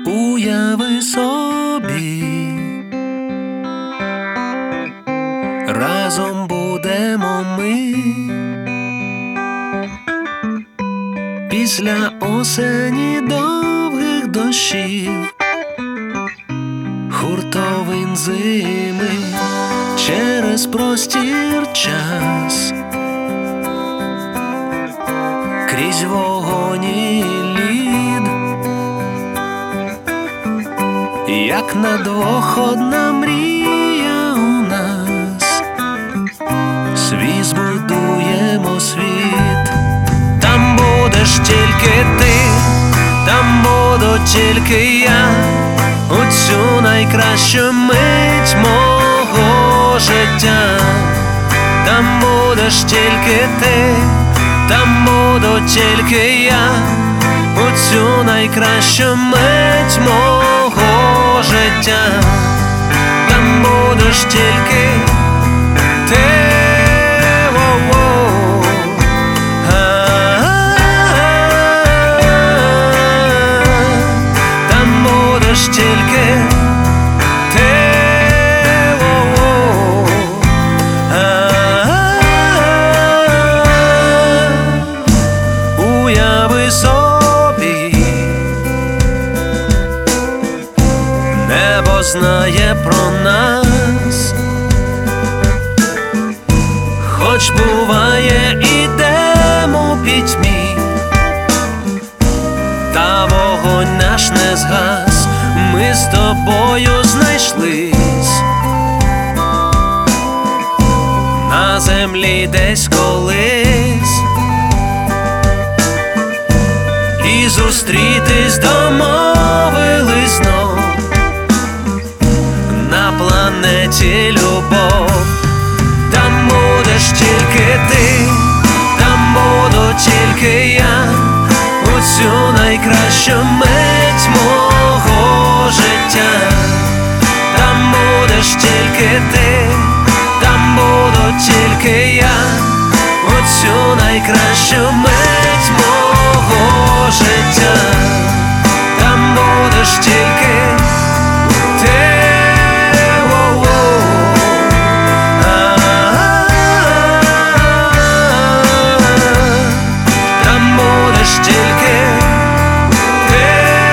Уяви собі, разом будемо ми. Після осені довгих дощів, хуртовин зими, через простір час, крізь вогонь і лід, як на двох одна мрія у нас, свій збудуємо світ. Там будеш тільки ти, там буду тільки я, у цю найкращу мить мого життя. Там будеш тільки ти, там буду тільки я, у цю найкращу мить мого життя. Там будеш тільки ти. Там будеш тільки ти. Уяви собі, небо знає про нас, хоч буває ідемо у пітьмі, та вогонь наш не згас. Ми з тобою знайшлись на землі десь колись, і зустрітись домовились знов на планеті любов. Там будеш тільки ти, там буду тільки я, у цю найкращу мить мого життя. Там будеш тільки ти, там буду тільки я, у цю найкращу мить мого життя. Там будеш тільки ти. Там будеш тільки ти.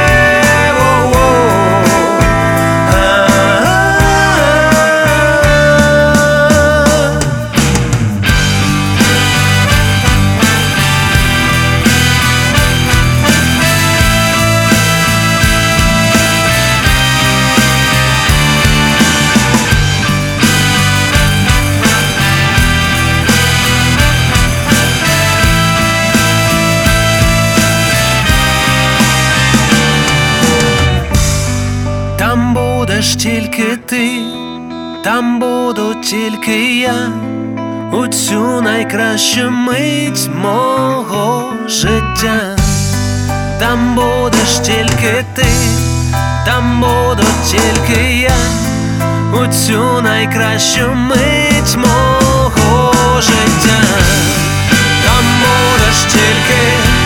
Там будеш тільки ти, там буду тільки я, у цю найкращу мить мого життя. Там будеш тільки ти, там буду тільки я, у цю найкращу мить мого життя. Там будеш тільки